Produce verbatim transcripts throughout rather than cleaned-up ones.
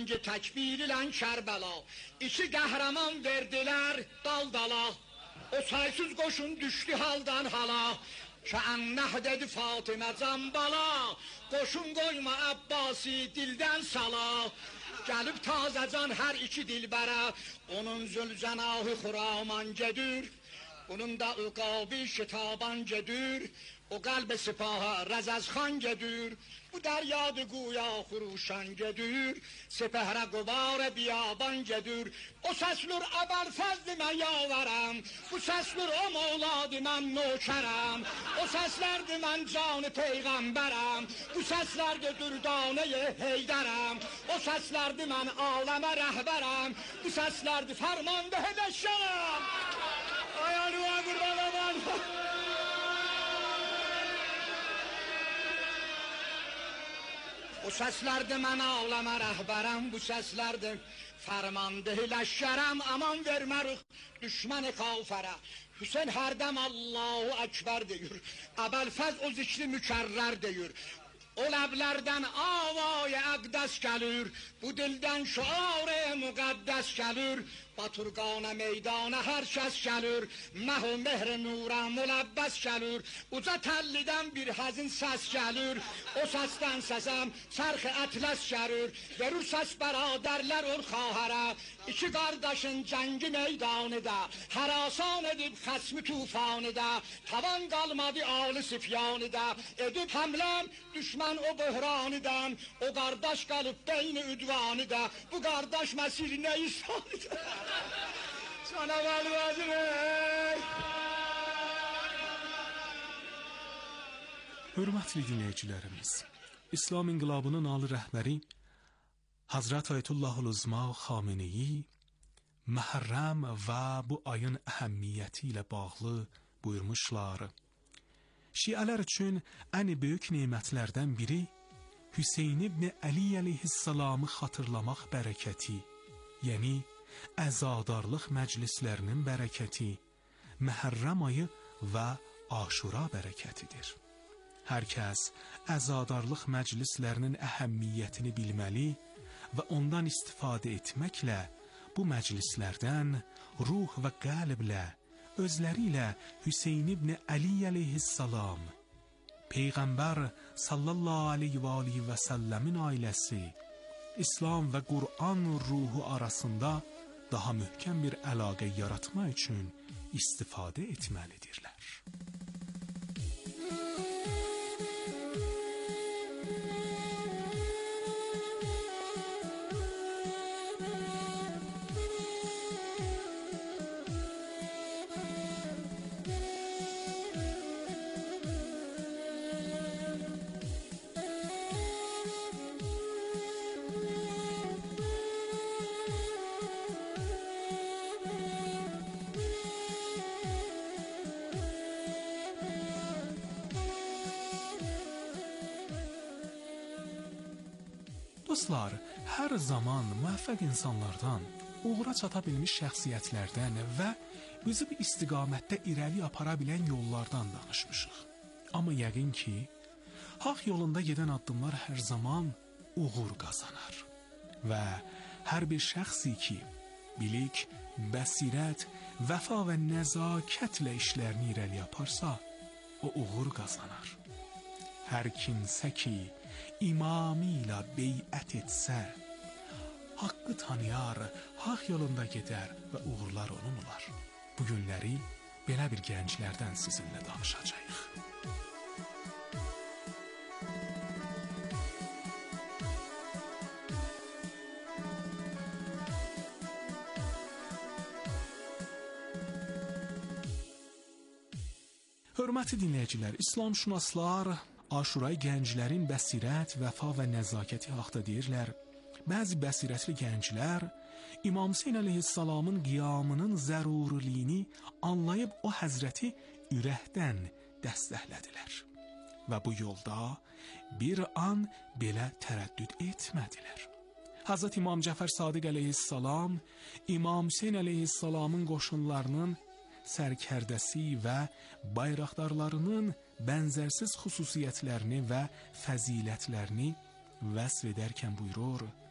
Zəngi təkbir ilə Kərbəla, İki qəhrəman verdilər dal dala. O saysız qoşun düşdü haldan hala. Kəənnəh dedi Fatimə Cambala, qoşun qoyma Əbbasi dildən sala. Gəlib tazəcan hər iki dilbərə, onun zülcənahı xuraman gedir, bunun da üqabi şitaban gedir, o qəlb-i sipaha rəzəzxan gedir, bu dəryadı quya xuruşan gedir, sepehrə qubar biyaban gedir. O səslur əbəlfəzdi mən yavarəm, bu səslur o mevladı mən nökərəm, o səslərdi mən canı peyğəmbərəm, bu səslərdi dürdanə-i heydərəm, o səslərdi mən aləmə rəhbərəm, bu səslərdi fərmanda hedəşərəm. Ayalığa qurban aman. O səslərdi mən aləmə rəhbərəm, bu səslərdi fərmandığı ləşkərəm, aman vermərik düşməni kafərə. Hüseyin hərdəm Allahu Əkbər deyir, Əbəlfəz o zikri mükərrər deyir. O ləblərdən avay əqdəs gəlir, bu dildən şuar-ı müqəddəs gəlir, Baturqana meydana hər kəs gəlir, məh-u mehr-i nura müləbbəs gəlir, uca təllidən bir həzin səs gəlir, o səsdən səsəm sərx-i ətləs gəlir, verir səs bərədərlər ol xahərə, iki qardaşın cəngi meydanıda, hərasan edib xəsmi tufanıda, tavan qalmadı alı sifyanıda, edib həmləm düşmən o böhranıdan, o qardaş qalıb beyni üdvanıda, bu qardaş məsir nə isanıda. Sana valvazım ey! Hörmətli dinləyicilərimiz, İslam İnqilabının ali rəhbəri Hazret Ayətullahul-Uzma Xameneyi Məhərrəm və bu ayın əhəmmiyyəti ilə bağlı buyurmuşlar. Şiələr üçün ən böyük nemətlərdən biri Hüseyn ibn Əli əleyhissalamı xatırlamaq bərəkəti, yəni əzadarlıq məclislərinin bərəkəti, Məhərrəm ayı və Aşura bərəkətidir. Hər kəs əzadarlıq məclislərinin əhəmmiyyətini bilməli və ondan istifadə etməklə bu məclislərdən ruh və qəlblə, özləri ilə Hüseyn ibn Əli əleyhissalam, Peyğəmbər sallallahu aleyhi və aleyhi və səlləmin ailəsi, İslam və Qur'an ruhu arasında daha möhkəm bir əlaqə yaratma üçün istifadə etməlidirlər. Dostlar, hər zaman müvəffəq insanlardan, uğura çata bilmiş şəxsiyyətlərdən və bizi bu istiqamətdə irəli apara bilən yollardan danışmışıq. Amma yəqin ki, haqq yolunda gedən addımlar hər zaman uğur qazanar. Və hər bir şəxsi ki, bilik, bəsirət, vəfa və nəzakətlə işlərini irəli aparsa, o uğur qazanar. Hər kimsə ki, imamı ilə beyət etsə, haqqı tanıyar, haqq yolunda gedər və uğurlar onun olar. Bu günləri belə bir gənclərdən sizinlə danışacağıq. Hörmətli dinləyicilər, İslamşünaslar Aşurayı gənclərin bəsirət, vəfa və nəzakəti haqda deyirlər. Bəzi bəsirətli gənclər İmam Hüseyn əleyhissalamın qiyamının zəruriliyini anlayıb o həzrəti ürəkdən dəstəklədilər. Və bu yolda bir an belə tərəddüd etmədilər. Hazret İmam Cəfər Sadiq əleyhissalam İmam Hüseyn əleyhissalamın qoşunlarının sərkərdəsi və bayraqdarlarının bənzərsiz xüsusiyyətlərini və fəzilətlərini vəsf edərkən buyurur: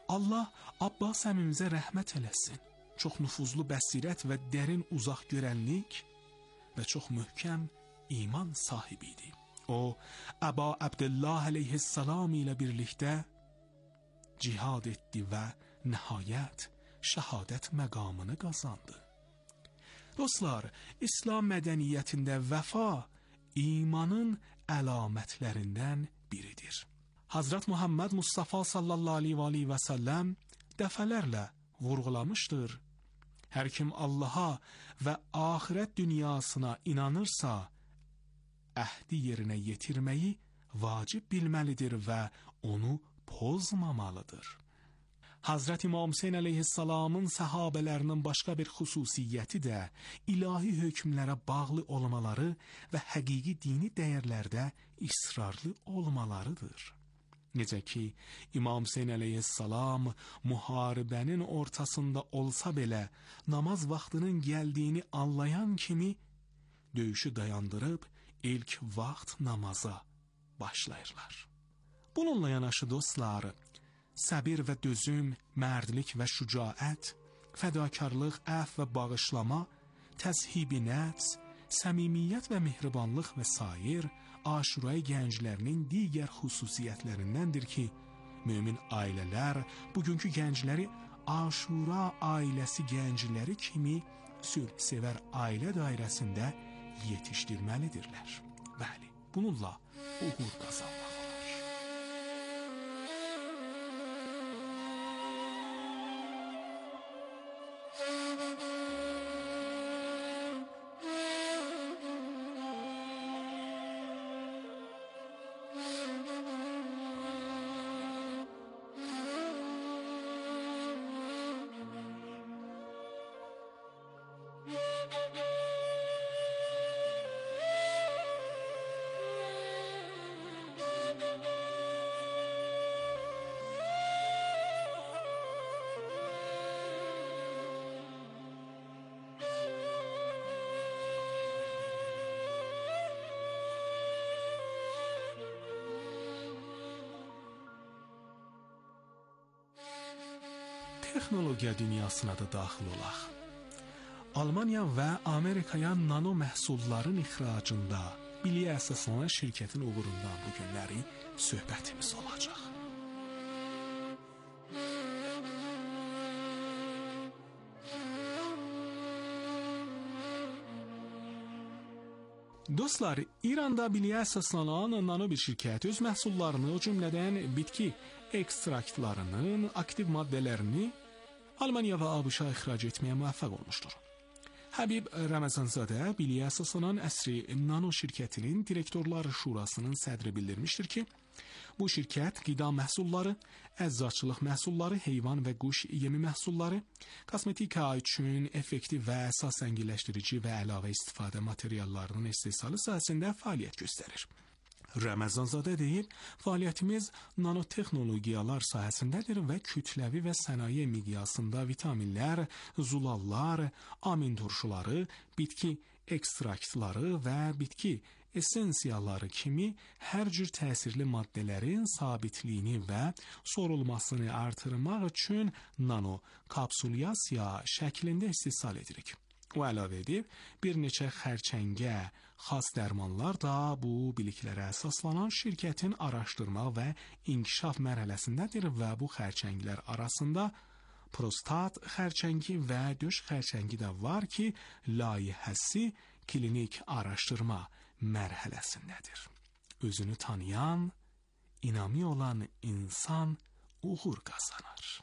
Allah Abbas əmimizə rəhmət eləsin. Çox nüfuzlu bəsirət və dərin uzaq görənlik və çox möhkəm iman sahibi idi. O, Əba Abdullah əleyhissalam ilə birlikdə cihad etdi və nəhayət şəhadət məqamını qazandı. Dostlar, İslam mədəniyyətində vəfa imanın əlamətlərindən biridir. Hazret Muhammed Mustafa sallallahu aleyhi və səlləm dəfələrlə vurğulamışdır. Hər kim Allaha və axirət dünyasına inanırsa, əhdi yerinə yetirməyi vacib bilməlidir və onu pozmamalıdır. Hazret İmam Hüseyn əleyhissalamın səhabələrinin başqa bir xüsusiyyəti də ilahi hökmlərə bağlı olmaları və həqiqi dini dəyərlərdə israrlı olmalarıdır. Necə ki, İmam Hüseyn əleyhissalam müharibənin ortasında olsa belə namaz vaxtının gəldiyini anlayan kimi döyüşü dayandırıb ilk vaxt namaza başlayırlar. Bununla yanaşı dostlar, səbir və dözüm, mərdlik və şücaət, fədakarlıq, əf və bağışlama, təzhib-i nəfs, səmimiyyət və mehribanlıq və sair Aşurayı gənclərinin digər xüsusiyyətlərindəndir ki, mömin ailələr bugünkü gəncləri Aşura ailəsi gəncləri kimi sülhsevər ailə dairəsində yetişdirməlidirlər. Bəli, bununla uğur qazanmaq olar. Texnologiya dünyasına da daxil olaq. Almaniya və Amerikaya nano məhsulların ixracında biliyə əsaslanan şirkətin uğurundan bu günləri söhbətimiz olacaq. Dostlar, İranda biliyə əsaslanan nano bir şirkət öz məhsullarını, o cümlədən bitki ekstraktlarının aktiv maddələrini Almaniya və ABŞ-a ixrac etməyə müvəffəq olmuşdur. Həbib Ramazanzadə biliyə əsaslanan əsri nano şirkətinin direktorları şurasının sədri bildirmişdir ki, bu şirkət qida məhsulları, əczaçılıq məhsulları, heyvan və quş yemi məhsulları, kosmetika üçün effektiv və əsas zənginləşdirici və əlavə istifadə materiallarının istehsalı sahəsində fəaliyyət göstərir. Ramazanzadə deyir, fəaliyyətimiz nanotexnologiyalar sahəsindədir və kütləvi və sənaye miqyasında vitaminlər, zulallar, amin turşuları, bitki ekstraktları və bitki essensiyaları kimi hər cür təsirli maddələrin sabitliyini və sorulmasını artırmaq üçün nano kapsulyasiya şəklində istehsal edirik. O əlavə edib, bir neçə xərçəngə xas dərmanlar da bu biliklərə əsaslanan şirkətin araşdırma və inkişaf mərhələsindədir və bu xərçənglər arasında prostat xərçəngi və döş xərçəngi də var ki, layihəsi klinik araşdırma mərhələsindədir. Özünü tanıyan, inamı olan insan uğur qazanar.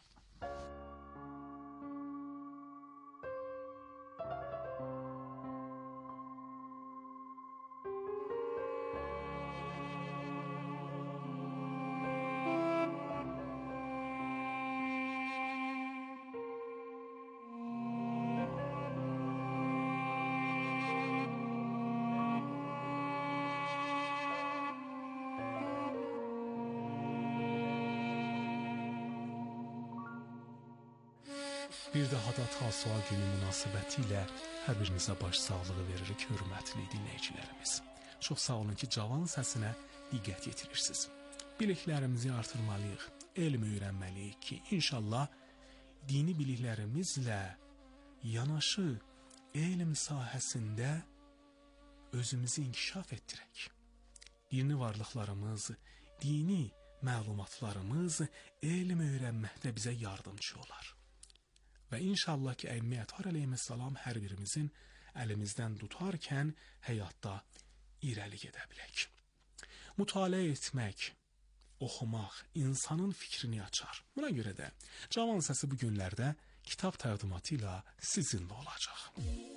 Bir daha da Tasuğa günü münasibəti ilə hər birinizə baş sağlığı veririk, hörmətli dinləyicilərimiz. Çox sağ olun ki, cavan səsinə diqqət yetirirsiniz. Biliklərimizi artırmalıyıq, elm öyrənməliyik ki, inşallah dini biliklərimizlə yanaşı elm sahəsində özümüzü inkişaf etdirək. Dini varlıqlarımız, dini məlumatlarımız elm öyrənməkdə bizə yardımcı olar. Və inşallah ki, Əimə Ətər əleyhissalam hər birimizin əlimizdən tutarkən həyatda irəli gedə bilək. Mütaliə etmək, oxumaq insanın fikrini açar. Buna görə də Cavan Səsi bu günlərdə kitab təqdimatı ilə sizinlə olacaq.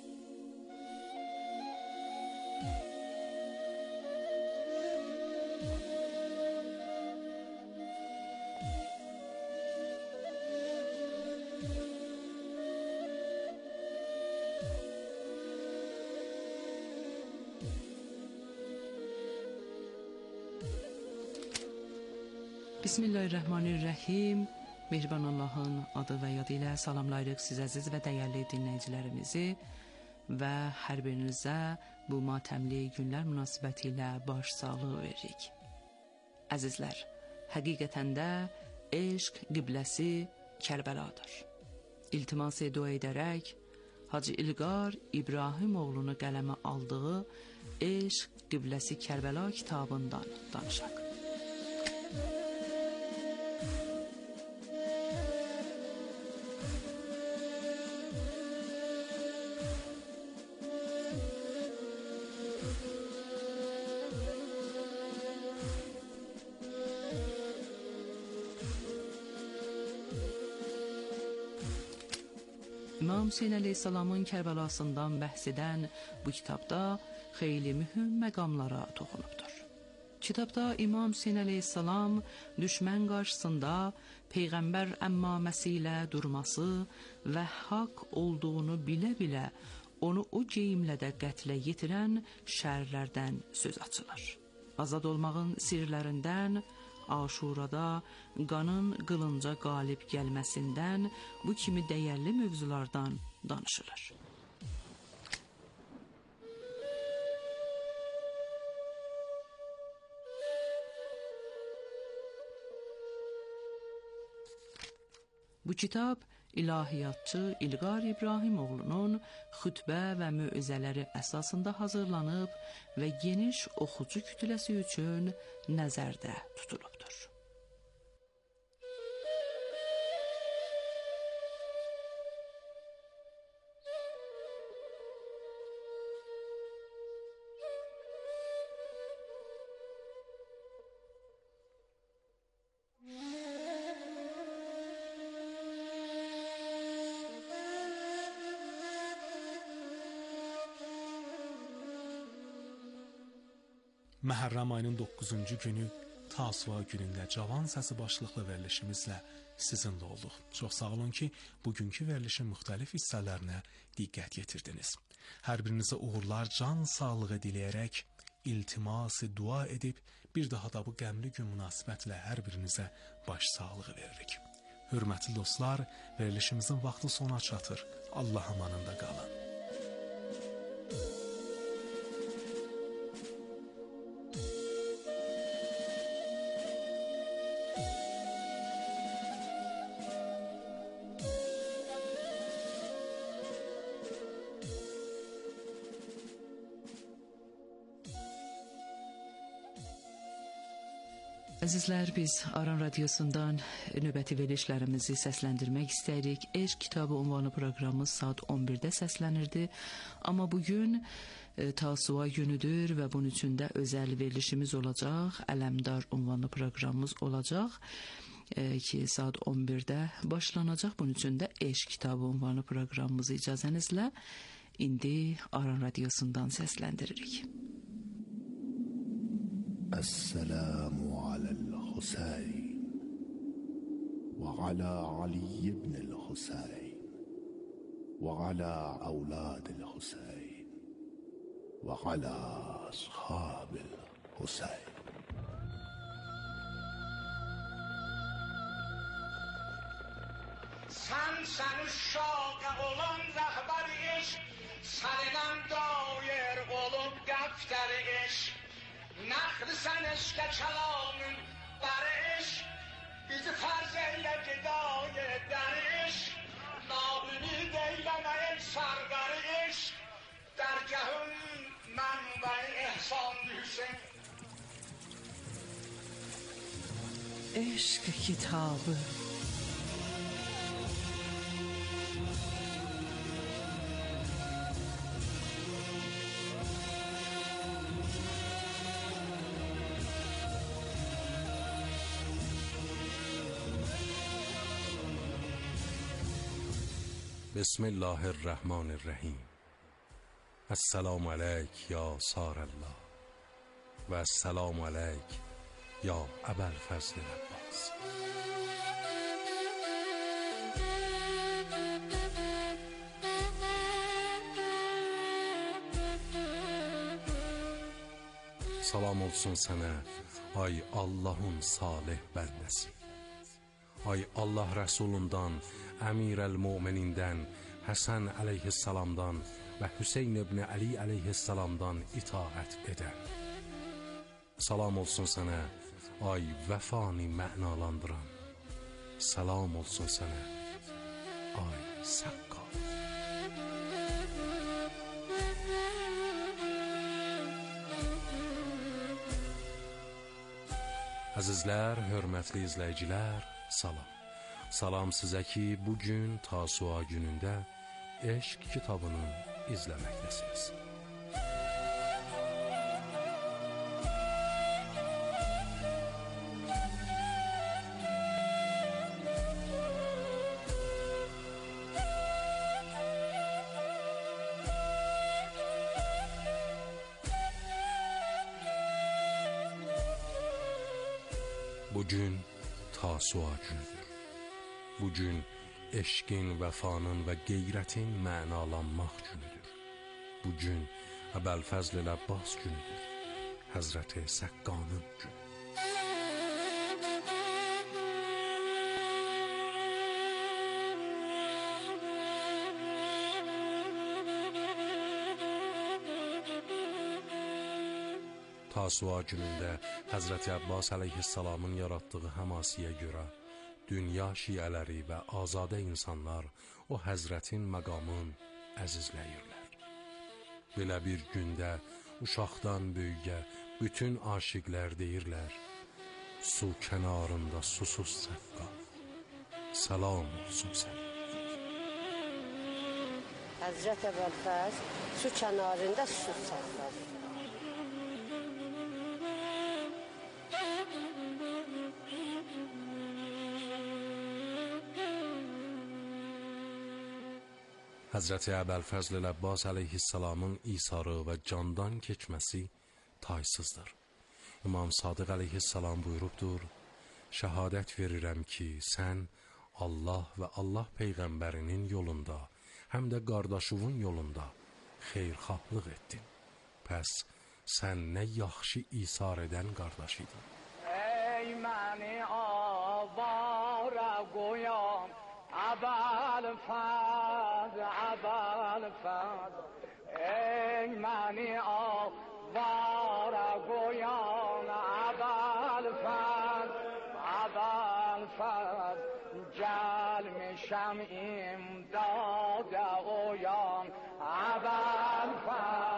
Bismillahirrahmanirrahim. Mehriban Allahın adı və yadı ilə salamlayırıq siz əziz və dəyərli dinləyicilərimizi və hər birinizə bu matəmli günlər münasibəti ilə başsağlığı veririk. Əzizlər, həqiqətən də eşq qibləsi Kərbəladır. İltimas dua edərək Hacı İlqar İbrahim oğlunu qələmə aldığı Eşq qibləsi Kərbəla kitabından danışaq. İmam Hüseyn əleyhissalamın Kərbəlasından bəhs edən bu kitabda xeyli mühüm məqamlara toxunubdur. Kitabda İmam Hüseyn əleyhissalam düşmən qarşısında Peyğəmbər əmmaməsi ilə durması və haqq olduğunu bilə-bilə onu o geyimlə də qətlə yetirən şərlərdən söz açılır. Azad olmağın sirlərindən, Aşurada qanın qılınca qalib gəlməsindən bu kimi dəyərli mövzulardan danışılır. Bu kitab ilahiyyatçı İlqar İbrahim oğlunun xütbə və möizələri əsasında hazırlanıb və geniş oxucu kütləsi üçün nəzərdə tutulubdur. Məhərrəm ayının doqquzuncu günü Tasuğa günündə Cavan Səsi başlıqlı verilişimizlə sizinlə olduq. Çox sağ olun ki, bugünkü verilişin müxtəlif hissələrinə diqqət yetirdiniz. Hər birinizə uğurlar, can sağlığı diləyərək, iltiması dua edib, bir daha da bu qəmli gün münasibətlə hər birinizə baş sağlığı veririk. Hörmətli dostlar, verilişimizin vaxtı sona çatır. Allah amanında qalın. Əzizlər, biz Aran Radiosundan növbəti verilişlərimizi səsləndirmək istəyirik. Eşq kitabı ünvanlı proqramımız saat on birdə səslənirdi. Amma bugün e, Tasuğa günüdür və bunun üçün də özəl verilişimiz olacaq. Ələmdar ünvanlı proqramımız olacaq e, ki, saat on birdə başlanacaq. Bunun üçün də Eşq kitabı ünvanlı proqramımızı icazənizlə indi Aran Radiosundan səsləndiririk. السلام على الحسين وعلى علي بن الحسين وعلى أولاد الحسين وعلى أصحاب الحسين. Sen sen uşağı olan rəhbər iş, səninəm dair olub dəftər iş. Nəxli sən eşqə kəlamın bər iş, bizi farz eyle gidای در عشق نابینی دیلمه ای سرور عشق در جهان منبع احسان حسین عشق کتابı. بسم الله الرحمن الرحیم. السلام علیک یا سار الله و السلام علیک یا ابوالفضل العباس. Salam olsun sənə, ay Allahın salih bəndəsi. Ay Allah Rəsulundan, Əmirəl-Möminindən, Həsən əleyhissalamdan və Hüseyn ibn Əli əleyhissalamdan itaət edən. Salam olsun sənə, ay vəfani mənalandıran. Salam olsun sənə, ay səqqal. Əzizlər, hörmətli izləyicilər, salam. Salam sizə ki, bugün Tasua günündə Eşq kitabını izləməkdəsiniz. Bugün Tasua günüdür. Bugün eşqin, vəfanın və qeyrətin mənalanmaq günüdür. Bugün Əbəlfəzl Əbbas günüdür. Həzrəti Səqqanın günü. Tasua günündə Həzrəti Əbbas əleyhissalamın yaratdığı həmasiyə görə dünya şiələri və azadə insanlar o həzrətin məqamın əzizləyirlər. Belə bir gündə uşaqdan böyüyə bütün aşiqlər deyirlər: su kənarında susuz səqqal, salam olsun sənə. Həzrət Əbəlfəz su kənarında susuz səqqal. Həzrəti Əbəlfəzl Əbbas əleyhissalamın isarı və candan keçməsi taysızdır. İmam Sadıq əleyhissalam buyurubdur: şəhadət verirəm ki, sən Allah və Allah Peyğəmbərinin yolunda, həm də qardaşının yolunda xeyirxahlıq etdin. Pəs sən nə yaxşı isar edən qardaş idin. Ey məni avara qoyan Əbəlfəz, Əbəlfəz, ey məni avara qoyan Əbəlfəz, Əbəlfəz, gəlmişəm imdada oyan Əbəlfəz.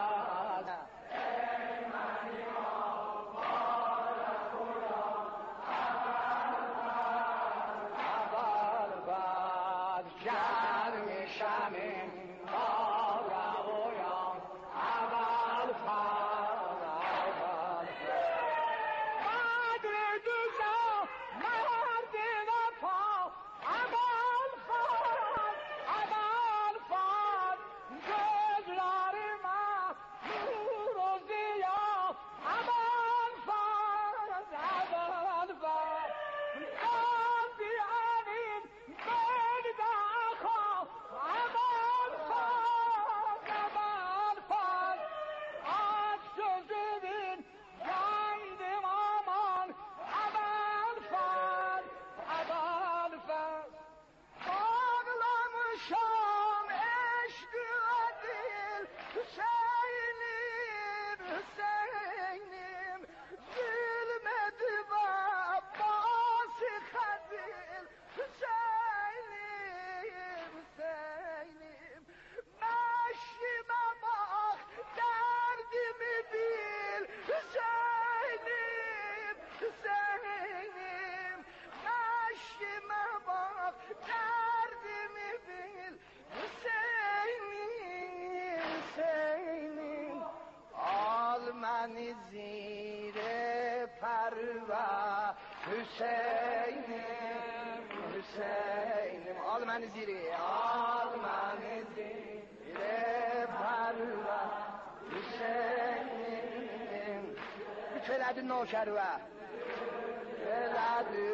من زیر پروا حسینم حسینم آل من زیری آل من زیر پروا حسینم بتلد نوکروا بتلد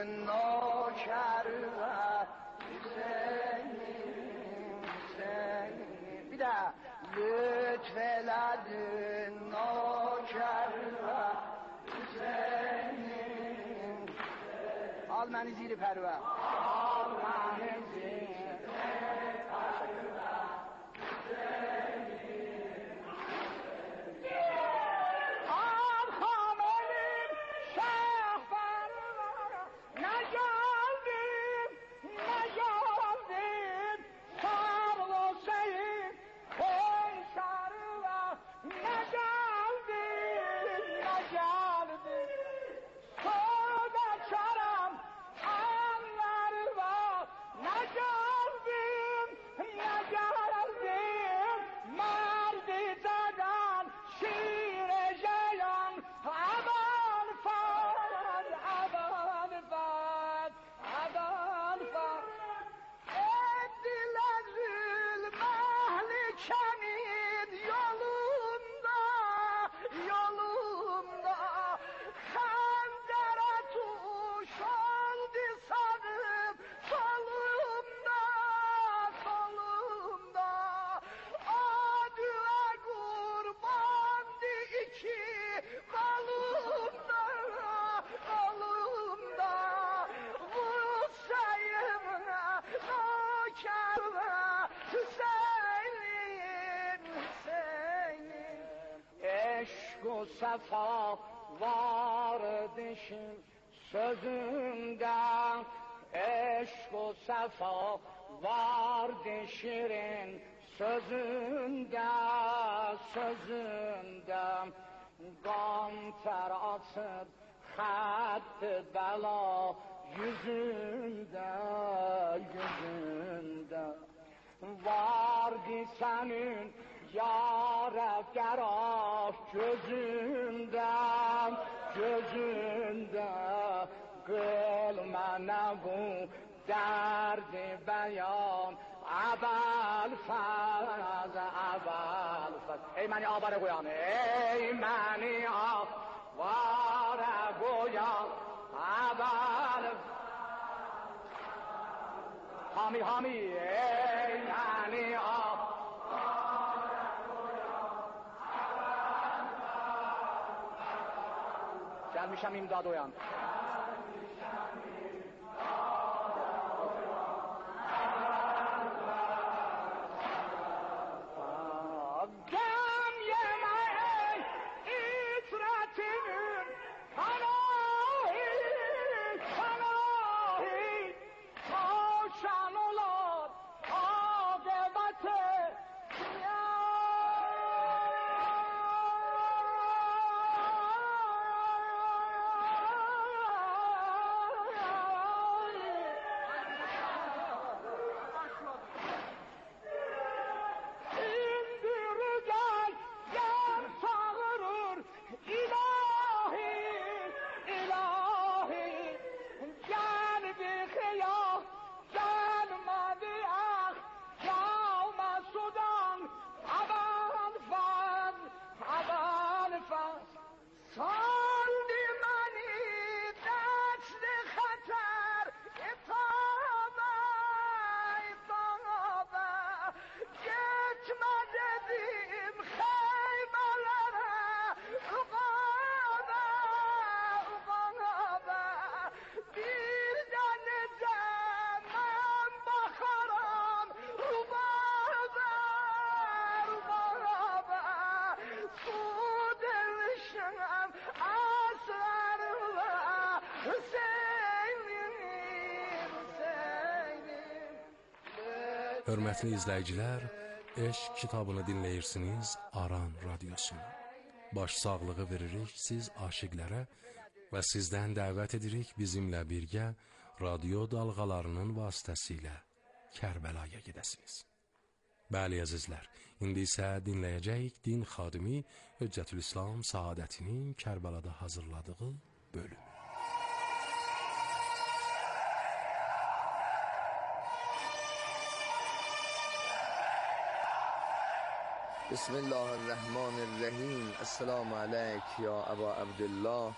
نوکروا حسینم حسینم بیده لطف لدن نوکروا حسینم آل من زیر پروا آل من زیر پروا آل خاملیم شیخ پروا نجاندیم نجاندیم سر و سید کن سروا نجاندیم نجاندیم سودا چرم انوروا نجاندیم نجاندیم مردی زدن شیر جیان عبان فاد عبان فاد عبان فاد دل zulmahli kemin yolunda yolunda Kandera tuş oldu sanıp solumda solumda Adına kurbandı iki kolumda kolumda Vurusayımına nokarla Hüseyin Hüseyin Eşk o sefa var dişim sözümden Eşk o sefa var dişirin sözünde sözünde Gam ter atıp xat bela yüzünde yüzünde Vardı senin yâre geraf gözünden gözünde Kıl mənə bu derdi beyan Əbəl fəz əbəl fəz Ey məni avara qoyan Ey məni avara qoyan Əbəl Hami hami ey məni avara qoyan Gəlmişəm imdad oyan Gam yemeyin itratinin Panahi, panahi Koşan olar akıbeti Saldi mani dest xatar itaba itaba Gitme dedim xeymelere Ugaba ugaba Bir de nece men bakaram Rubaba rubaba Su delişim aslarla Hüseynim Hüseynim Hörmətli izləyicilər, Eşq kitabını dinləyirsiniz Aran Radiosunu. Baş sağlığı veririk siz aşiqlərə və sizdən dəvət edirik bizimlə birgə radio dalğalarının vasitəsilə Kərbəlaya gedəsiniz. Bəli əzizlər, indi isə dinləyəcəyik din xadimi Hüccətülislam Saadətinin Kərbəlada hazırladığı bölüm. Bismillahirrahmanirrahim. Esselamu aleyk ya Əba Abdullah.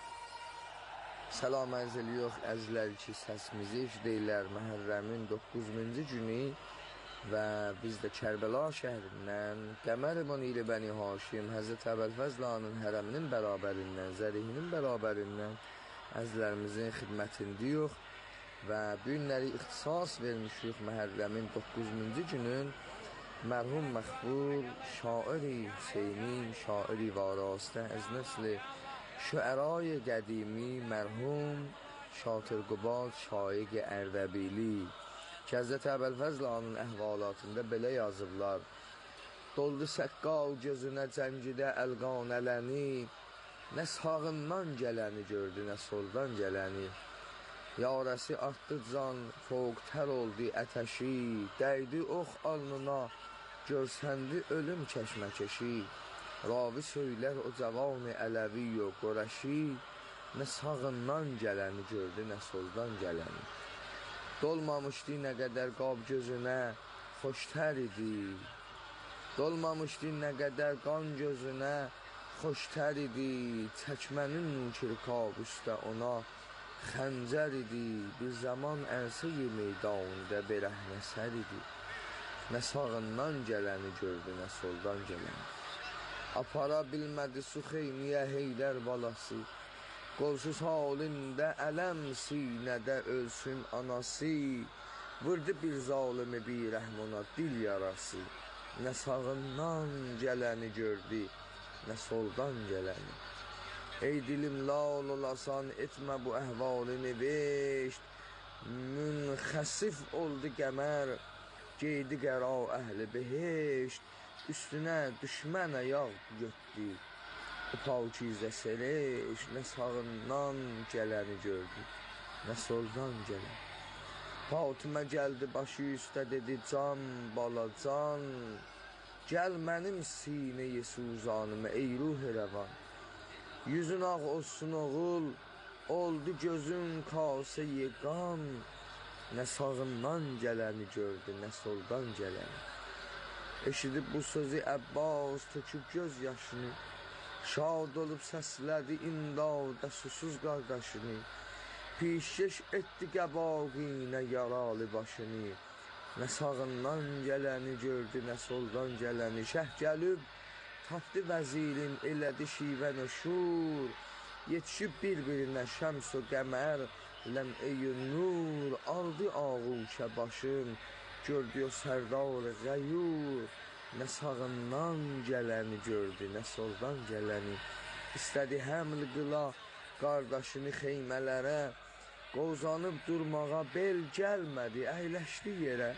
Salam arz edirik əzizlər ki, səsimizi eşidirlər Məhərrəmin doqquzuncu günü və biz də Kərbəla şəhərindən Qəmər Munir Bəni Haşim Həzrət Əbəlfəzlanın hərəminin bərabərindən, zərihinin bərabərindən əzizlərimizin xidmətindəyik və bu günləri ixtisas vermişik Məhərrəmin doqquzuncu günün mərhum məxbur şairi Hüseynin, şairi varasته از نسل şüərای qədimi mərhum Şatırqubad Şaiq Ərdəbili ki, Həzrət Əbəlfəzlanın əhvalatında belə yazıblar. Doldu səqqal gözünə cəngidə əlqanələni, nə sağından gələni gördü, nə soldan gələni. Yarəsi artdı can, foqtər oldu ətəşi, dəydi ox alnına, görsəndi ölüm kəşməkeşi. Ravi söylər o cavan-ı Ələvi o Qurəşi, nə sağından gələni gördü, nə soldan gələni. Dolmamışdı nə qədər qab gözünə, xoştər idi. Dolmamışdı nə qədər qan gözünə, xoştər idi. Çəkmənin nükür qabüstə ona xəncər idi. Bir zaman ərsə-i meydanında berəhnə sər idi. Nə sağından gələni gördü, nə soldan gələni. Apara bilmədi su xeyniyə Heydər balası. Qolsuz halində ələm sinədə ölsün anası. Vurdu bir zalimi bir rəhmona dil yarası. Nə sağından gələni gördü, nə soldan gələni. Ey dilim lal olasan, etmə bu əhvalı neveşt. Münxəsif oldu qəmər, geydi qəra əhli beheşt. Üstünə düşmənə yağ götdü. O pakizə seleş, nə sağından gələni gördü, nə soldan gələni. Fatimə gəldi başı üstə dedi, can balacan, gəl mənim sinəyi suzanımı, ey ruh-i rəvan. Yüzün ağ olsun oğul, oldu gözün kase-i qan. Nə sağından gələni gördü, nə soldan gələni. Eşidib bu sözü Əbbas töküb göz yaşını, şad olub səslədi imdada susuz qardaşını. Pişkeş etdi qəbaqinə yaralı başını. Nə sağından gələni gördü, nə soldan gələni. Şəh gəlib tapdı vəzirin, elədi şivən o şur. Yetişib bir-birinə şəms o qəmər, ləm-ey nur. Aldı ağuşə başın, gördü o sərdar qəyur. Nə sağından gələni gördü, nə soldan gələni. İstədi həml qıla qardaşını xeymələrə. Qozanıb durmağa bel gəlmədi, əyləşdi yerə.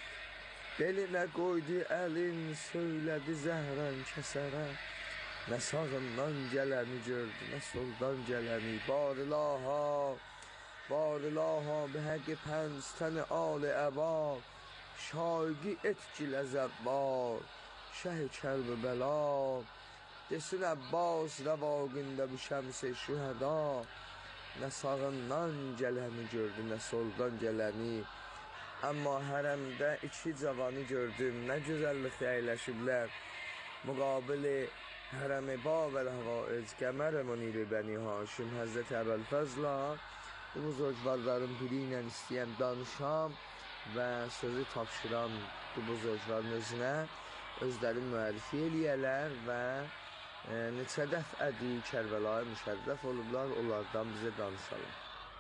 Belinə qoydu əlin, söylədi zəhrən kəsərə. Nə sağından gələni gördü, nə soldan gələni. Barilaha, barilaha, bəhəqi pənstəni ali əbab. Şaiqi etkilə zəbbar, şəh-i Kərbəla. Desin Əbbas rəvaqində bu şəms-i şühəda. Nə sağından gələni gördü, nə soldan gələni. Amma hərəmdə iki cavanı gördüm, nə gözəlliklə əyləşiblər. Müqabili hərəmi Babel Həvaic Qəmər Munir Bəni Haşim Həzrət Əbəlfəzla bu buzurgvarların biri ilə istəyəm danışam və sözü tapşıram bu buzurgvarın özünə, özləri müəllifi eləyələr və e, neçə dəfədir Kərbəlaya müşərrəf olublar, onlardan bizə danışalım.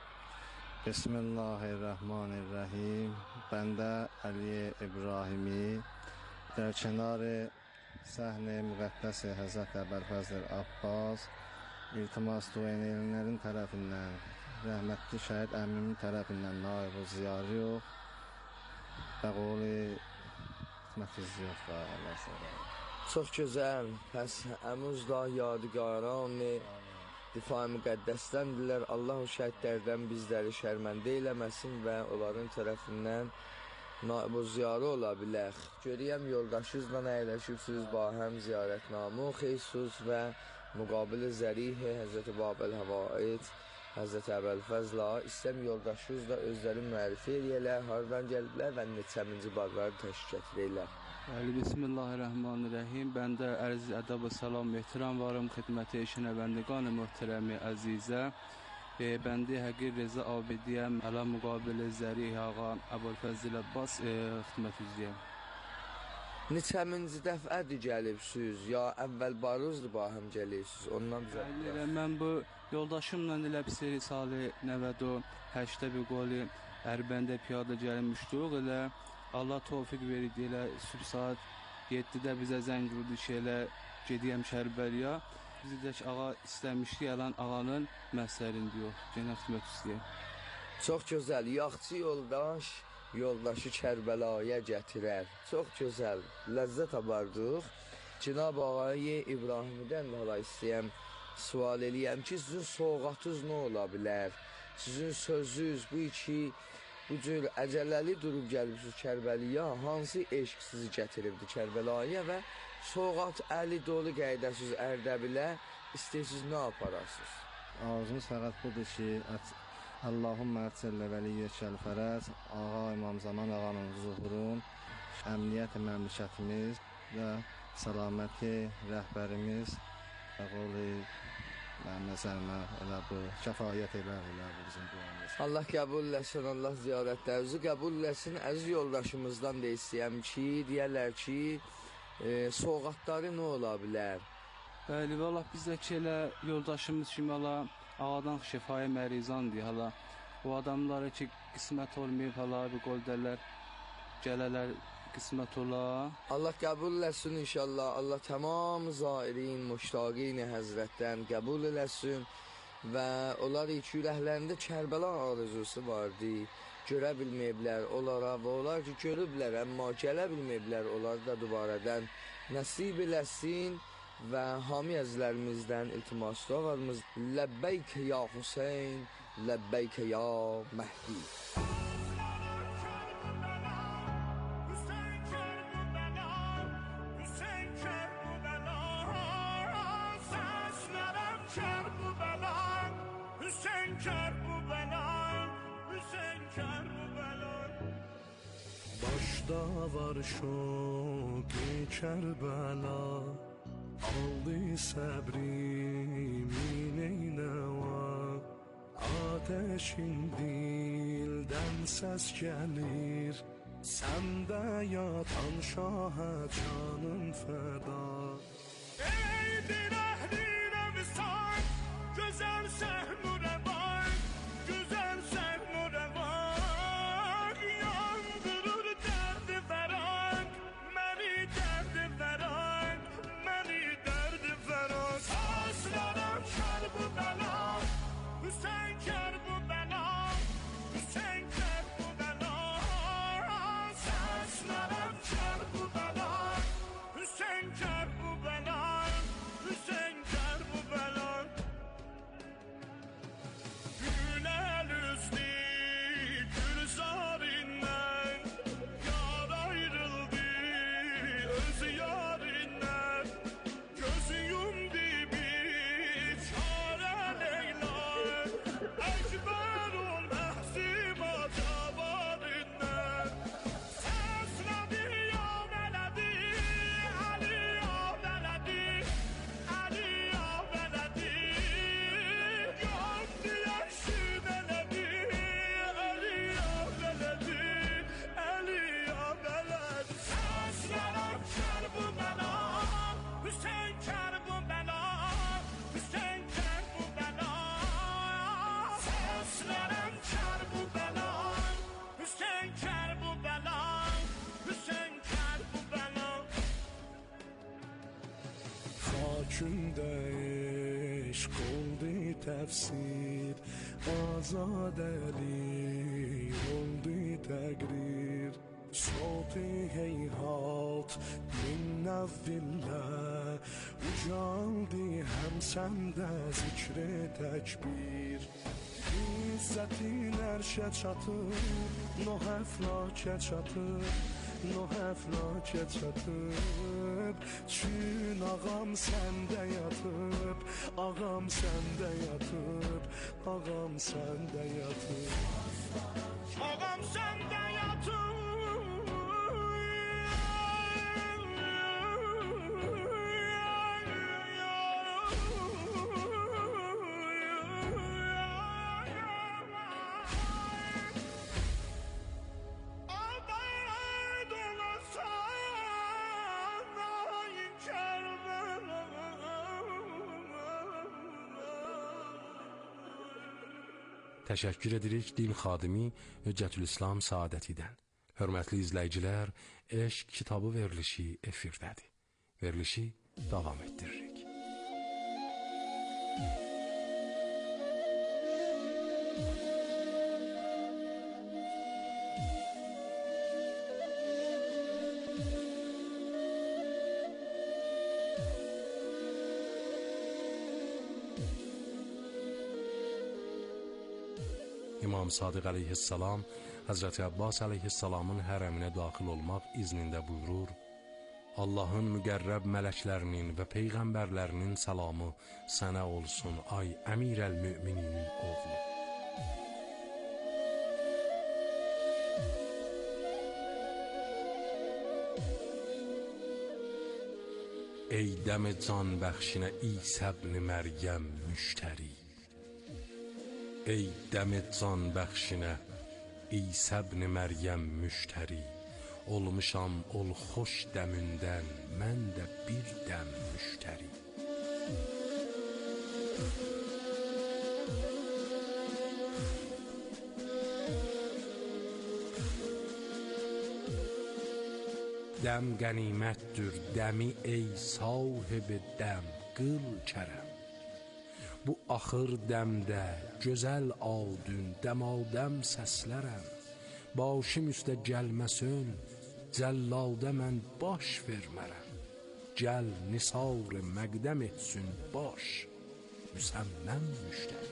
Bismillahirrahmanirrahim. Bəndə Əli İbrahimi در کنار صحن müqəddəs Həzrət Əbəlfəzl Abbas İltimas duayenlərin tərəfindən, rəhmətli şəhid əmimin tərəfindən naib o ziyarı yox, bəqoli hikmətiz yox da Allah sonra. Çox gözəl, pəs əmuz da yadigaran difai müqəddəsdəndirlər. Allah o şəhidlərdən bizləri şərməndə eləməsin və onların tərəfindən naib o ziyarə ola bilər. Görəyəm yoldaşınızla əyləşibsiniz, ba həm ziyarətnamə oxuyursuz və müqabil zərih Həzrəti Babel Həvait, Həzrəti Əbəlfəzla istəm yoldaşınız da özləri müəllifi eləyələr, hardan gəliblər və neçəminci bağları təşkil edirlər. Bismillahirrahmanirrahim. Ben de erz edab ve salam ehtiram varım hizmeti şenevendگان محترم عزیزه. بنده حقیر رضا عابدیم علی مقابل ذریح آقا ابوالفضل عباس xidmət üzrəyəm. Neçəminci dəfədir gəlibsiniz, ya əvvəl barızdır bahəm gəlirsiniz, ondan bizə Bəli, mən bu yoldaşımla elə bir seri salı nəvədə həştə bir qoli Ərbəndə piyada gəlmişdik, elə Allah tövfiq verdi, elə sübh saat yeddidə bizə zəng vurdu ki, elə gediyəm Kərbəliyə. Bizi də ki, ağa istəmişdi, yalan ağanın məsəlində yox, genə xidmət istəyəm. Çox gözəl, yaxçı yoldaş yoldaşı Kərbəlaya gətirər. Çox gözəl, ləzzət abardıq. Cənab ağayı İbrahimdən hala istəyəm, sual eləyəm ki, sizin soğuqatınız nə ola bilər? Sizin sözünüz bu iki, bu cür əcələli durub gəlibsiniz Kərbəliyə, hansı eşq sizi gətiribdi Kərbəlaya və soğuqat əli dolu qəydəsiz Ərdəbilə istəyirsiniz nə apararsınız? Arzumuz fəqət budur ki, Allahümmə ətcəllə vəliyyəkəl fərəz, ağa İmam Zaman ağanın zuhurun, əmniyyət məmləkətimiz və salaməti rəhbərimiz və qoli məsəlmə elə bu kəfayət elər elə bu bizim duamız. Allah qəbul eləsin, Allah ziyarətlərinizi qəbul eləsin. Əziz yoldaşımızdan da istəyəm ki, deyərlər ki, e, soğuqatları nə ola bilər? Bəli, valla bizdəki elə yoldaşımız kimi hala ağadan şifayə mərizandır hala. O adamlara ki qismət olmayıb hala bir qol dərlər, gələlər qismət ola. Allah qəbul eləsin inşallah. Allah tamam zairin, müştaqin Həzrətdən qəbul eləsin və onlar iki ürəklərində Kərbəla arzusu vardı. Görə bilməyiblər onlara və onlar ki görüblər, amma gələ bilməyiblər. Onlar da dubarədən nəsib eləsin və hami əzlərimizdən iltimasda varımız Ləbbeyk ya Hüseyn, Ləbbeyk ya Məhdi. Başda var şoki Kərbəla, aldı səbrimin eynəva. Ateşin dildən səs gəlir, səndə yatan şahə canım fəda. Eydir əhlinə visan, gözəl səhmurə var, gözəl səhmurə var. Yandırır dərdi fəraq, məni dərdi fəraq, məni dərdi fəraq. Saçlarım kərb-ü bəla, Hüseyin kərb-ü bəla, Hüseyin kərb-ü bəla. Saçlarım kərb-ü bəla, Hüseyin kərb-ü bəla, Hüseyin kərb-ü bəla. Günel üstü gülzarindən, yar ayrıldı öz yarindən. Gözü yumdu bir çare Leyla, Ekber ol məhzima cavarindən. Səslədi ya vələdi, Ali ya vələdi, Ali ya vələdi. Yandı yaşın elədi, Ali ya vələdi, Ali ya vələdi. Səslərəm kərb-ü bəla, Hüseyin kərb-ü bəla, Hüseyin kərb-ü bəla. Səslərəm kərb-ü bəla, Hüseyin kərb-ü bəla, Hüseyin kərb-ü bəla. Xakündə eşq oldu təfsir, azadəli oldu təqrir. Soti heyhat min nəvvillə, ucaldı həm səndə zikr təkbir. İzzətin ərşə çatır, no həflakə çatır, no həflakə çatıb. Çün ağam səndə yatıb, ağam səndə yatıb, ağam səndə yatıb, ağam səndə yatıb. Təşəkkür edirik din xadimi Hüccətülislam Saadətidən. Hörmətli izləyicilər, Eşq kitabı verilişi efirdədir. Verilişi davam etdiririk. İmam Sadiq əleyhissalam Həzrəti Abbas əleyhissalamın hərəminə daxil olmaq iznində buyurur: Allahın müqərrəb mələklərinin və peyğəmbərlərinin salamı sənə olsun, ay Əmirəl-Mömininin oğlu. Ey dəm can bəxşinə İsə ibn Məryəm müştəri, ey dəm can bəxşinə İsə ibn Məryəm müştəri, olmuşam ol xoş dəmindən, mən də bir dəm müştəri. Dəm qənimətdir, dəmi ey sahibi dəm, qıl kərəm. Bu axır dəmdə, gözəl adün, dəmadəm səslərəm. Başım üstə gəlməsün, cəllaldə mən baş vermərəm. Gəl nisar məqdəm etsin baş, müsəmməm müştəri.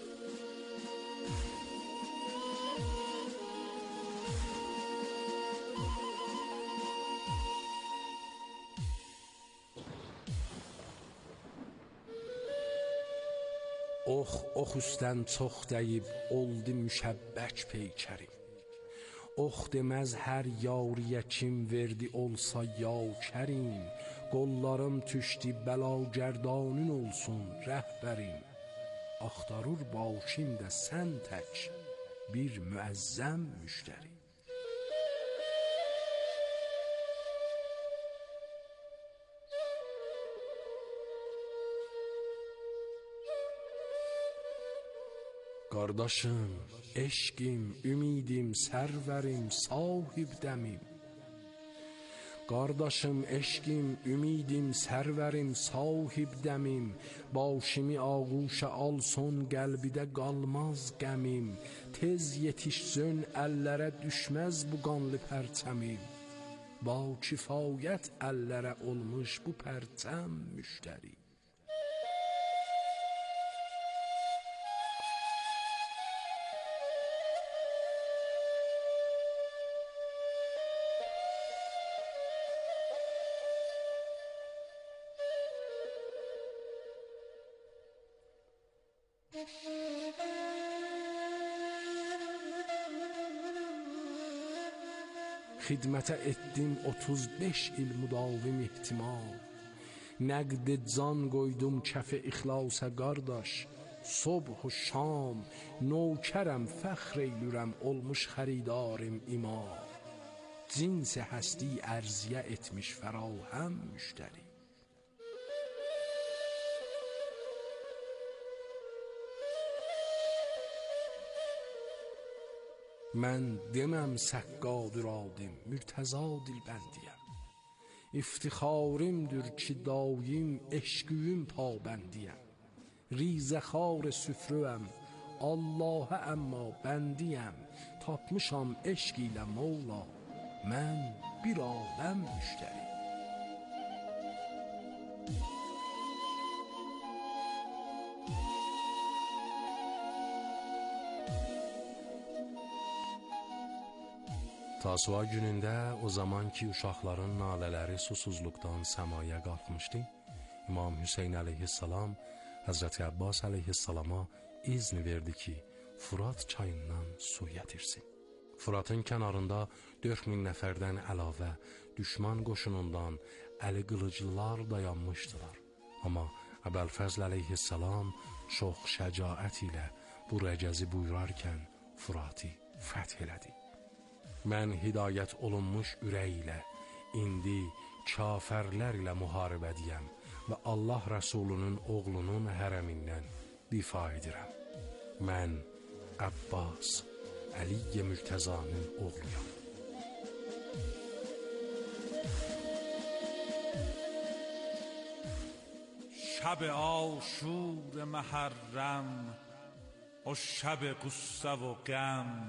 Ox, ox üstən çox dəyib, oldu müşəbbək peykərim. Ox deməz hər yariyə kim verdi olsa ya kərim. Qollarım tüşdi bəlagərdanın olsun rəhbərim. Axtarır başımda sən tək bir müəzzəm müştəri. Qardaşım, eşqim, ümidim, sərvərim, sahib dəmim. Qardaşım, eşqim, ümidim, sərvərim, sahib dəmim. Başımı ağuşa alson, qəlbidə qalmaz qəmim. Tez yetişsün, əllərə düşməz bu qanlı pərçəmim. Ba kifayət əllərə olmuş bu pərçəm müştəri. Xidmətə etdim otuz beş il müdavim ihtimal. Nəqd can qoydum kəfi ixlasa qardaş. Sobh u şam, növkərəm fəxr eylürəm olmuş xəridarım imam. Cinsi həsti ərziyə etmiş fərahəm müştəri. Mən deməm səqqadır adim, mürtəza dilbəndiyəm. İftixarimdir ki daim eşqüyüm pabəndiyəm. Rizəxar süfrüəm, Allah'a əmma bəndiyəm. Tapmışam eşq ilə Mevla, mən bir aləm müştəri. Tasuva günündə o zaman ki uşaqların nalələri susuzluqdan səmaya qalxmışdı, İmam Hüseyn əleyhissalam Həzrəti Abbas əleyhissalama izn verdi ki, Fırat çayından su gətirsin. Fıratın kənarında dörd min nəfərdən əlavə düşman qoşunundan əli qılıclılar dayanmışdılar. Amma Əbəlfəzl əleyhissalam çox şəcaət ilə bu rəgəzi buyurarkən Fıratı fəth elədi. Mən hidayət olunmuş ürək ilə indi kafərlərlə müharibədiyəm və Allah Rəsulunun oğlunun hərəmindən difa edirəm. Mən Abbas Əliyə Mürtəzanın oğluyam. شب عاشور محرم و شب غصه و غم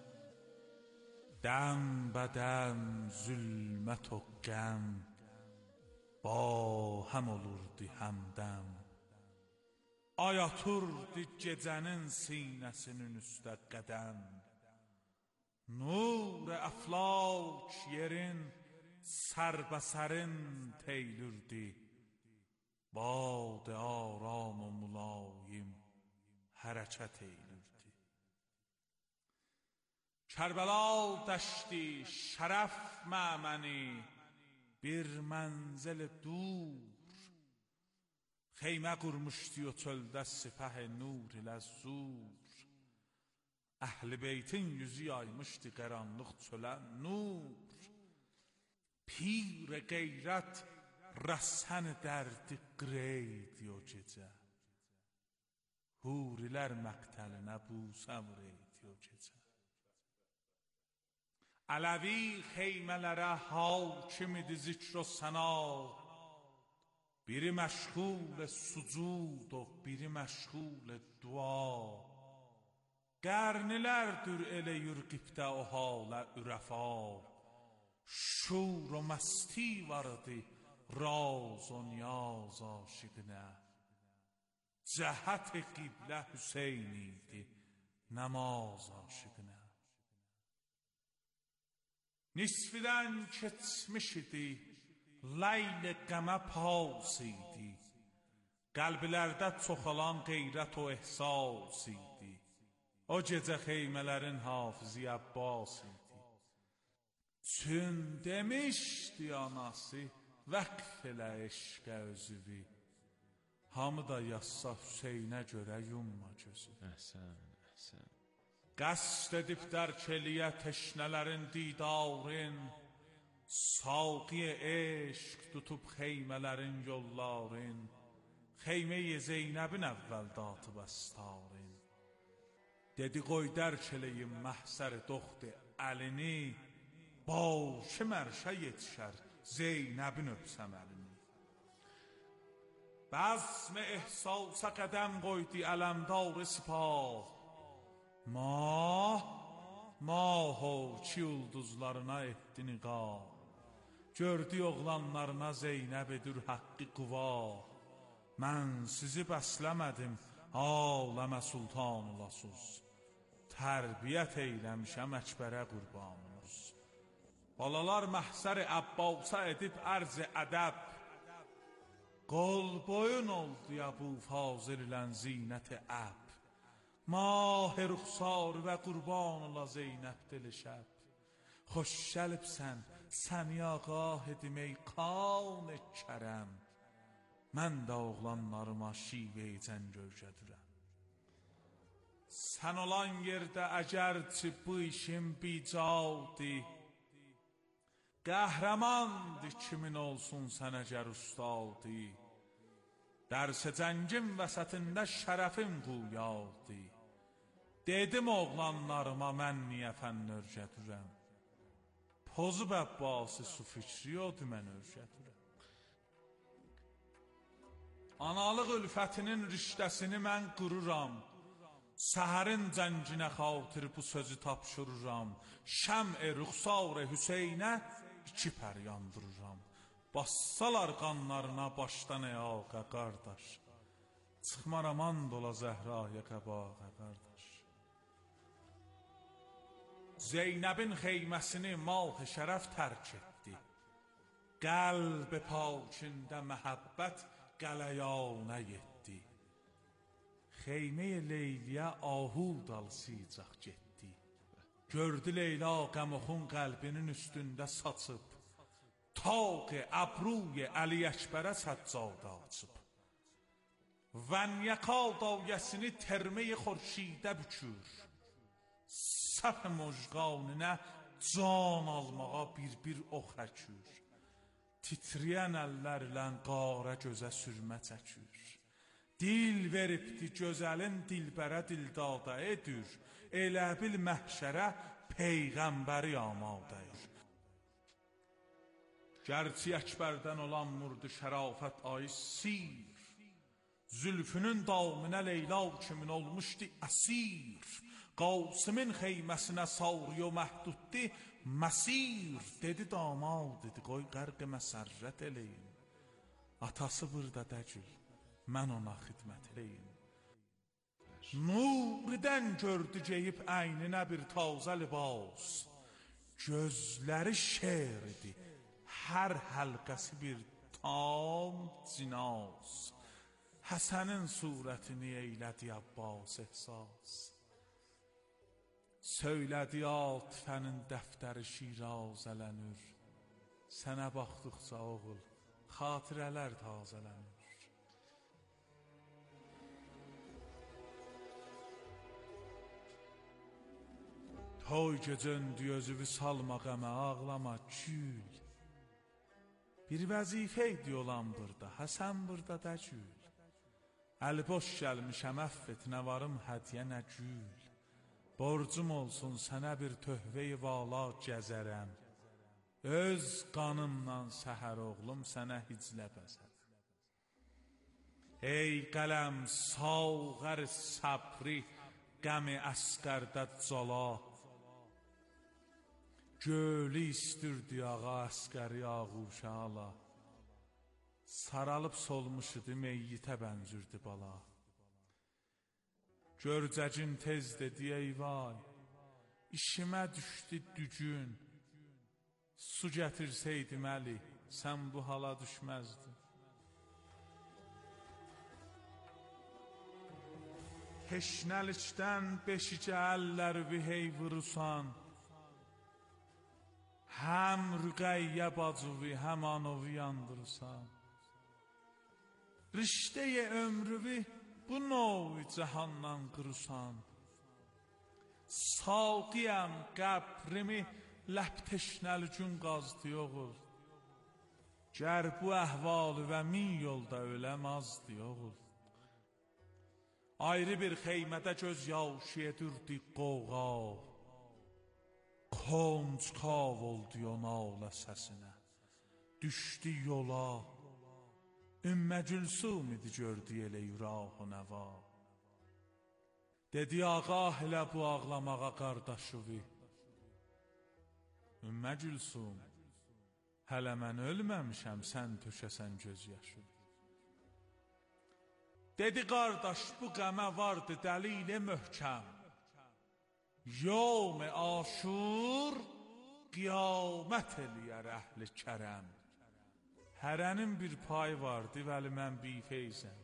دم بدم zulmət و qəm با هم olurdu həmdəm ay oturdu gecənin sinəsinin üstə qədəm nur əflak yerin sərbəsərin teylürdü bad aram و mülayim hərəkət eylirdi Kərbəla dəşti şərəf məməni bir mənzil dur xeymə qurmuşdu o çöldə sipəh nur ilə zur Əhl-i beytin yüzü yaymışdı qaranlıq çölə nur Pir qeyrət rəsən dərdi qreydi o gecə Hurilər məqtəlinə bu səmr eydi o gecə Ələvi xeymələrə hakim idi zikr o səna Biri məşğul sucud o biri məşğul dua Qərnilərdir elə yürqibdə o halə ürəfa Şur o məsti vardı raz o niyaz aşiqinə Cəhət qiblə Hüseyn idi namaz aşiqinə Nisfidən keçmiş idi Layl qəmə pas idi Qəlblərdə çoxalan qeyrət o ehsas idi O gecə xeymələrin hafizi Abbas idi Çün demişdi anası Vəqf elə eşqə özüvi Hamı da yazsa Hüseynə görə yumma gözü Əhsən, əhsən Qəsd edib dərk eləyə teşnələrin didarın Saqi eşq tutub xeymələrin yolların Xeyməyi Zeynəbin əvvəl datıb əstarın Dedi qoy dərk eləyim məhsər doxdu əlini Başı mərşə yetişər Zeynəbin öpsəm əlini Bəzm-i ehsasa qədəm qoydu ələmdar sipah Mah, mah o ki ulduzlarına etdi niqah Gördü oğlanlarına Zeynəb edir haqqı quva Mən sizi bəsləmədim, aləmə sultan olasız Tərbiyyət eyləmişəm əkbərə qurbanınız Balalar məhsər-i Abbasa edib ərz-i ədəb Qol boyun oldu ya bu fazil ilən zinət-i əb Mah-ı rüxsar və qurban ola Zeynəb dili şəb Xoş gəlibsən, səni ağah edim ey qan-ı kərəm Mən də oğlanlarıma şivə-i cəng öyrədirəm Sən olan yerdə əgərçi bu işin bicaldi Qəhrəmandır kimin olsun sən əgər ustaldi Dərsə cəngin vəsətində şərəfim quyaldi Dedim oğlanlarıma mən niyə fənn öyrədirəm Pozub Əbbasi su fikri odur mən öyrədirəm Analıq ülfətinin riştəsini mən qururam Səhərin cənginə xatir bu sözü tapşırıram Şəm-i rüxsar-ı Hüseynə iki pər yandırıram Bassalar qanlarına başdan əyaqa qardaş Çıxmaram and ola Zəhraya qəbağa qardaş Zeynəbin xeyməsini mal şərəf tərk etdi. Qəlb pakində məhəbbət qələyanə yetdi. Xeyməyə Leyliyə ahul dalsıycaq getdi. Gördü Leyla qəmoxun qəlbinin üstündə saçıb. Taq-ı əbruy Əli Əkbərə səccadə açıb. Vənyəqal davyəsini terməyi xorşidə bükür. Səf mojqanınə can almağa bir-bir ox əkür. Titriyən əllərlə qara gözə sürmə çəkür. Dil veribdi gözəlin dilbərə dildada edir. Elə bil məhşərə peyğəmbəri amadəyir. Gərçi Əkbərdən olan murdu şərafət ay sir. Zülfünün dalminə Leyla kimin olmuşdu əsir. Qavsimin xeyməsinə savrı o məhduddi məsir. Dedi damal, dedi qoy qərq məsərrət eləyin. Atası burada dəcül, mən ona xidmət eləyin. Nuridən gördü geyib əyninə bir tazə libas. Gözləri şer idi, hər həlqəsi bir tam cinaz. Həsənin surətini eylədi Abbas ehsas. Söylədi atifənin dəftəri şirazələnir. Sənə baxdıqca oğul, xatirələr tazələnir. Toy gecəndi özüvü salma qəmə, ağlama kül. Bir vəzifə idi olan burada, Həsən burada da gül. Əli boş gəlmişəm, əff et, nə varım hədiyə nə gül. Borcum olsun sənə bir töhvə-i vala gəzərəm. Öz qanımla səhər oğlum sənə hiclə bəzərəm. Ey qələm sağər səbri qəmi əsqərdə cala. Gölü istürdü ağa əsqəri ağuşa ala. Saralıb solmuş idi meyyitə bənzürdü bala. Görcəcin tez dedi ey vay, işimə düşdü dücün. Su gətirsəydim Əli, sən bu hala düşməzdin. Heşnəlikdən beşicə əllərvi hey vurusan. Həm rüqəyyə bacıvi, həm anovi yandırsan. Riştəyə ömrüvi bu novi cəhandan qırısan. Saqiyəm qəbrimi ləb teşnəlikün qazdı oğul. Gər bu əhvalı və min yolda öləm azdı oğul. Ayrı bir xeymədə göz yaşı edirdi qoğa. Konc kav oldu o nalə səsinə. Düşdü yola. Ümmə Gülsum idi gördü elə yüraq-ı nəva. Dedi ağah elə bu ağlamağa qardaşıvi. Ümmə Gülsum, hələ mən ölməmişəm, sən töşəsən göz yaşı. Dedi qardaş bu qəmə vardı dəlili möhkəm. Yevm-i Aşur qiyamət eləyər əhli kərəm. Hərənin bir payı vardı, vəli mən bifeyzəm.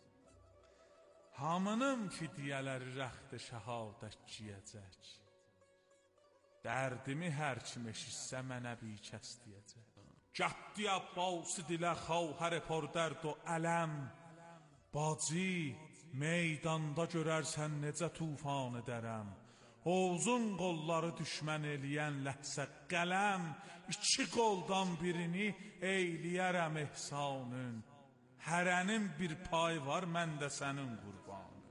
Hamının fidyələri rəxd-i şəhadət giyəcək. Dərdimi hər kim eşitsə mənə bikəs deyəcək. Gətdi Abbası dilə xavhər pordərd o ələm. Bacı, meydanda görərsən necə tufan edərəm. Oğuzun qolları düşmən eləyən ləhsə qələm. İki qoldan birini eyləyərəm ehsanın. Hərənin bir payı var, mən də sənin qurbanın.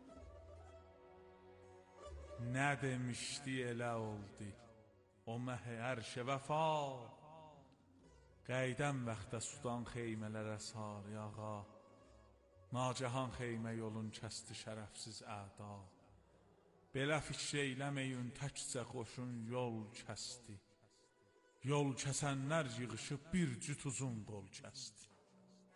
Nə demişdi elə oldu, o məhi ərşə vəfa. Qəydən vaxtda sudan xeymələrə sarı ağa. Nacahan xeymə yolun kəsdi şərəfsiz əda. Belə fikr eyləməyin təkcə qoşun yol kəsdi. Yol kəsənlər yığışıb bir cüt uzun qol kəsdi.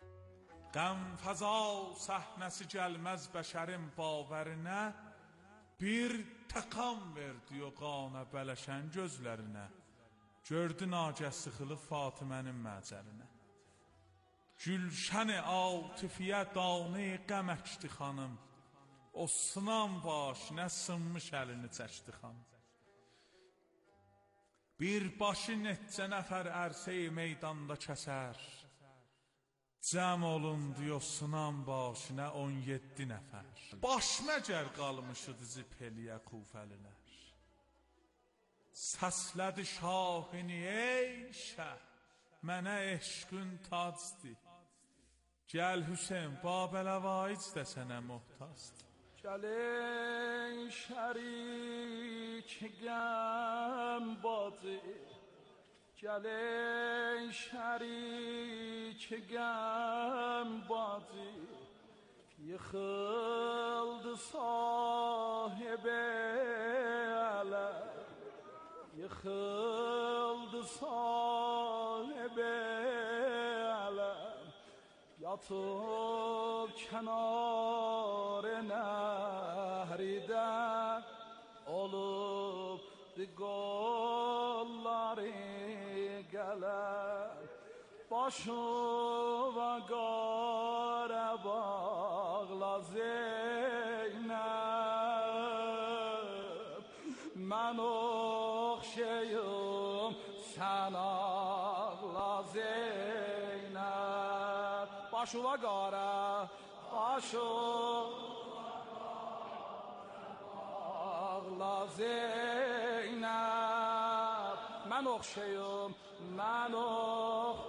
Qəm fəza səhnəsi gəlməz bəşərin bavərinə. Bir təqam verdi o qana bələşən gözlərinə. Gördü nacə sıxılıb Fatimənin məcərinə. Gülşəni altifiyə danı qəm əkdi xanım. O sınan başına sınmış əlini çəkdi xanım. Bir başı neçə nəfər ərsəyi meydanda kəsər. Cəm olundu o sınan başına on yeddi nəfər. Baş məcər qalmışıdı zipeliyə kufəlilər. Səslədi şahini ey şəh, mənə eşqün tacdı. Gəl Hüseyin, Babəl-əvaic də sənə muhtazdı. Gəl ey şərik qəm bacı, gəl ey şərik qəm bacı, yıxıldı sahibi ələm, yıxıldı sahibi ələm, yatıb kənar nəhridə, olubdu qolları qələm, başı və qara bağla Zeynəb, mən oxşayım sən ağla Zeynəb. Başı və qara, başı ağla Zeynəb, mən oxşayım, mən oxşayım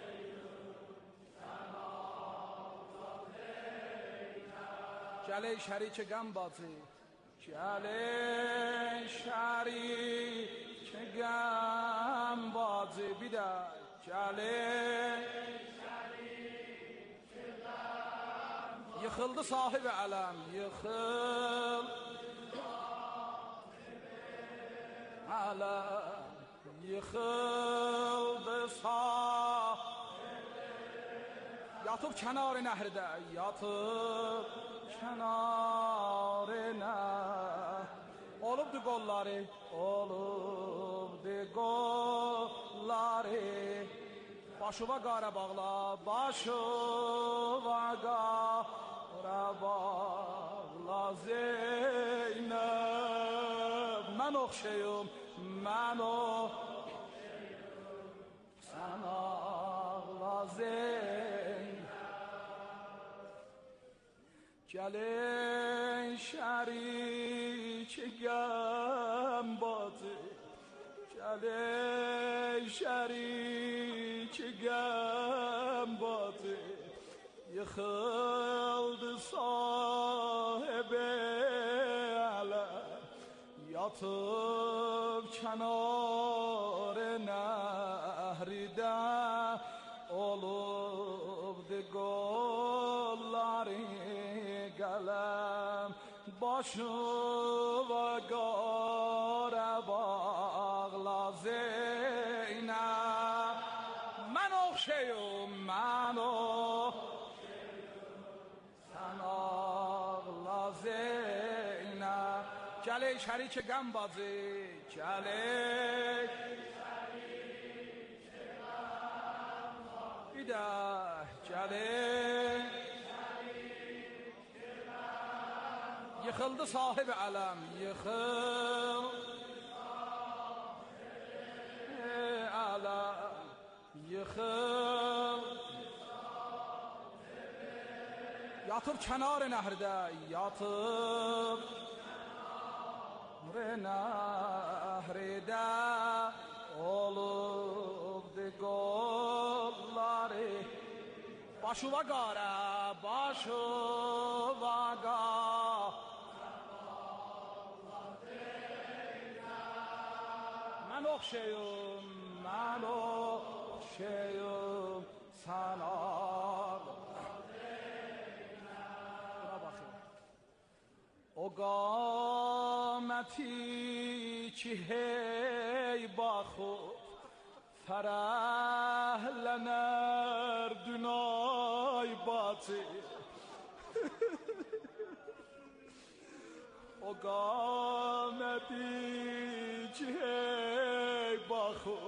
sən ağla Zeynəb. Gəl ey şərik qəm bacı, gəl ey şərik qəm bacı, bir də gəl ey şərik qəm bacı, yıxıldı sahibi ələm, yıxıl ələm, yıxıldı sahibi, yatıb kənar nəhridə, yatıb kənar nəhridə, olubdu qolları, olubdu qolları, başı və qara bağla, başı və qara bağla Zeynəb, mən oxşayım, mən oxşayım sən ağla Zeynəb. Gəl ey şərik qəm bacı, gəl ey şərik qəm bacı, yıxıldı sahibi ələm, yatıb kənar nəhridə, olubdu qolları qələm, başı və qara bağla Zeynəb, mən oxşayım, mən oxşayım sən ağla Zeynəb. Gəl ey şərik qəm bacı, gəl ey şərik qəm bacı, bir də gəl ey yıxıldı sahibi ələm, yıxıldı sahibi ələm, yıxıldı sahibi, yatıb kənar nəhridə, yatıb kənar nəhridə, olubdu qolları, başı və qara, başı və qara, mən oxşayım, mən oxşayım sən ağla Zeynəb. Buna baxın. O qaməti ki hey baxıb fərəhlənər dünay bacı. O O gamedi ki hey bakho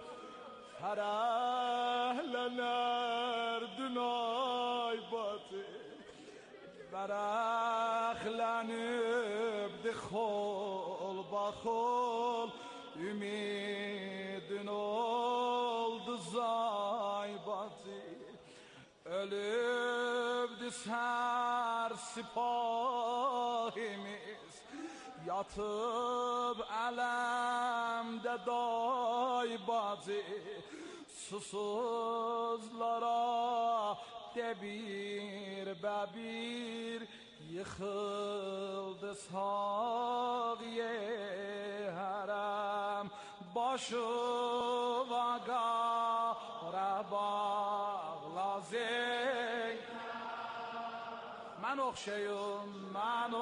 Farahlener dünay batı Barahlanıp de khol bakhol Ümidin oldu zaybatı Ölübdü ser sipahimiz Yatıp alemde daybatı Susuzlara debir bebir Yıkıldı sağye harem Başı vagara bağlazey Mən oxşayım, mən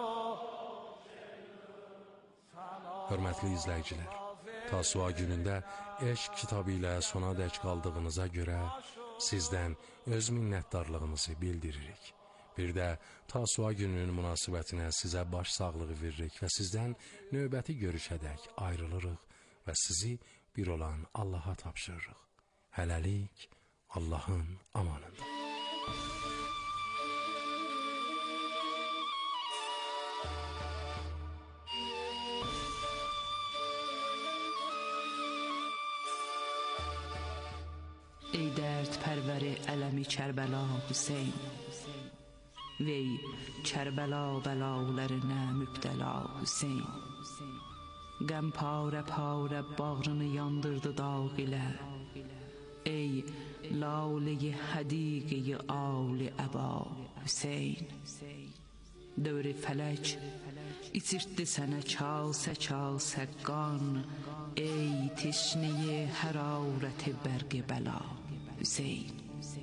Hörmətli izləyicilər, Tasua günündə eşq kitabı ilə sona dək qaldığınıza görə sizdən öz minnətdarlığımızı bildiririk. Bir də Tasua gününün münasibətinə sizə baş sağlığı veririk və sizdən növbəti görüşədək ayrılırıq və sizi bir olan Allaha tapşırırıq. Hələlik Allahın amanında. Ey dərd pərvəri ələmi Kərbəla Hüseyn Vey Kərbəla bəlalarına mübtəla Hüseyn Qəm parə parə bağrını yandırdı dağ ilə Ey lalə-i hədiqi ağlı əba Hüseyn Dövr-i fələk içirtdi sənə çalsə çalsə qan Ey teşneyi hərarəti bərqi bəla Hüseyn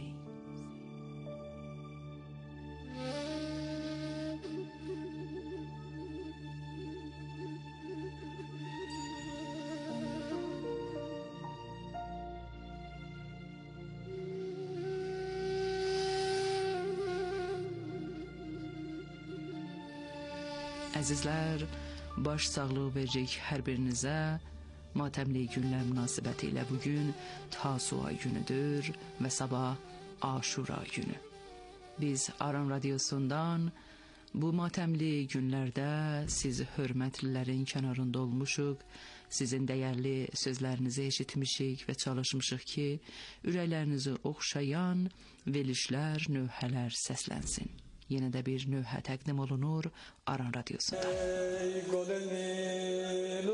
Əzizlər, baş sağlığı veririk hər birinizə. Matəmli günlər münasibəti ilə bugün Tasua günüdür və sabah Aşura günü. Biz Aran Radiosundan bu matəmli günlərdə siz hörmətlilərin kənarında olmuşuq, sizin dəyərli sözlərinizi eşitmişik və çalışmışıq ki, ürəklərinizi oxşayan velişlər, növhələr səslənsin. Yenə də bir növhə təqdim olunur Aran Radiosundan. Ey goleni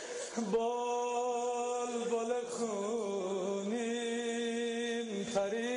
بال بال خونین پری